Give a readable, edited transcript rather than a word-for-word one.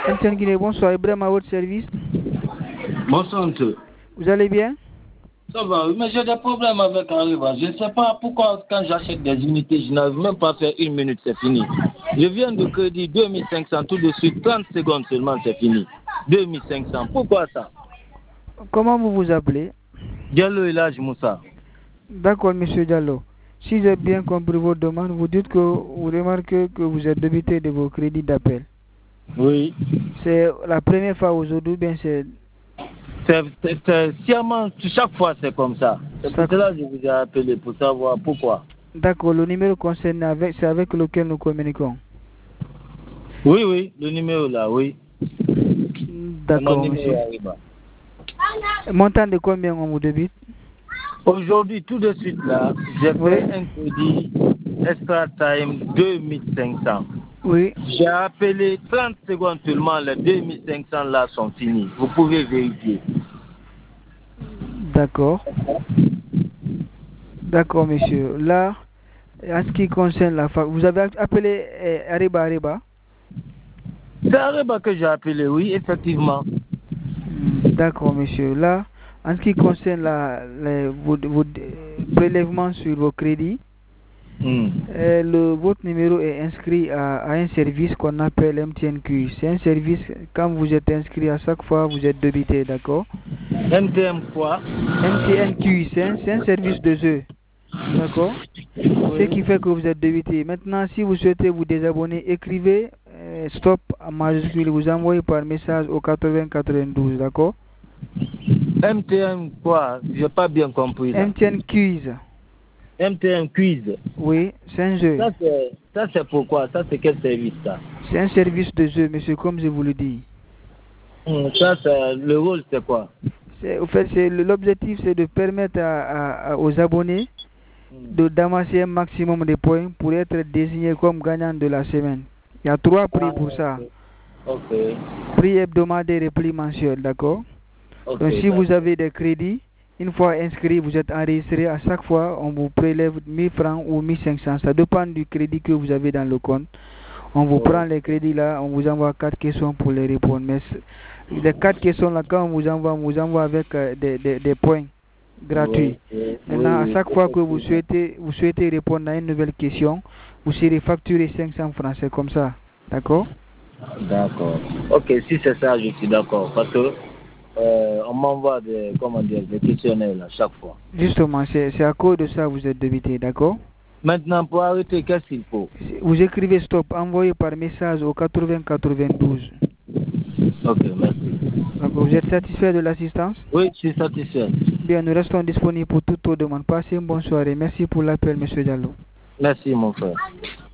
MTN Guinée, bonsoir. Ibrahim à votre service. Bonsoir, monsieur. Vous allez bien? Ça va, mais j'ai des problèmes avec Arriva. Je ne sais pas pourquoi, quand j'achète des unités, je n'arrive même pas à faire 1 minute, c'est fini. Je viens de crédit 2500, tout de suite, 30 secondes seulement, c'est fini. 2500, pourquoi ça? Comment vous vous appelez? Diallo Elhadji Moussa. D'accord, monsieur Diallo. Si j'ai bien compris votre demande, vous dites que vous remarquez que vous êtes débité de vos crédits d'appel. Oui. C'est la première fois aujourd'hui, bien c'est... Sciemment, chaque fois c'est comme ça. C'est pour cela que je vous ai appelé, pour savoir pourquoi. D'accord, le numéro concerné, c'est avec lequel nous communiquons. Oui, le numéro là, oui. D'accord, monsieur. Montant de combien on vous débite? Aujourd'hui, tout de suite là, j'ai fait un crédit Extra Time 2500. Oui. J'ai appelé 30 secondes seulement, les 2500 là sont finis. Vous pouvez vérifier. D'accord. D'accord, monsieur. Là, en ce qui concerne la fac, vous avez appelé Arriba? C'est Arriba que j'ai appelé, oui, effectivement. D'accord, monsieur. Là, en ce qui concerne vos prélèvements sur vos crédits, votre numéro est inscrit à un service qu'on appelle MTNQ. C'est un service, quand vous êtes inscrit à chaque fois, vous êtes débité, d'accord? MTN quoi? MTNQ, c'est un service de jeu. D'accord? Ce qui fait que vous êtes débité. Maintenant, si vous souhaitez vous désabonner, écrivez stop en majuscule, vous envoyez par message au 8092, d'accord? MTN quoi? Je n'ai pas bien compris. Là. MTN Quiz. MTN Quiz. Oui, c'est un jeu. Ça c'est pourquoi? Ça c'est quel service ça? C'est un service de jeu, monsieur, comme je vous le dis. Ça c'est le rôle, c'est quoi? En fait, l'objectif c'est de permettre aux abonnés d'amasser un maximum de points pour être désignés comme gagnant de la semaine. Il y a 3 prix pour ça. Ok. Prix hebdomadaire et prix mensuel, d'accord? Donc si vous avez des crédits, une fois inscrit, vous êtes enregistré, à chaque fois, on vous prélève 1000 francs ou 1500. Ça dépend du crédit que vous avez dans le compte. On vous prend les crédits là, on vous envoie 4 questions pour les répondre. Mais les 4 questions là, quand on vous envoie avec des points gratuits. Maintenant, à chaque fois que vous souhaitez répondre à une nouvelle question, vous serez facturé 500 francs. C'est comme ça. D'accord? D'accord. Ok, si c'est ça, je suis d'accord. Parce que on m'envoie des questionnaires là, chaque fois. Justement, c'est à cause de ça que vous êtes débité, d'accord? Maintenant, pour arrêter, qu'est-ce qu'il faut? Vous écrivez stop, envoyez par message au 8092. Ok, merci. Vous êtes satisfait de l'assistance? Oui, je suis satisfait. Bien, nous restons disponibles pour toutes vos demandes. Passez une bonne soirée. Merci pour l'appel, monsieur Diallo. Merci, mon frère.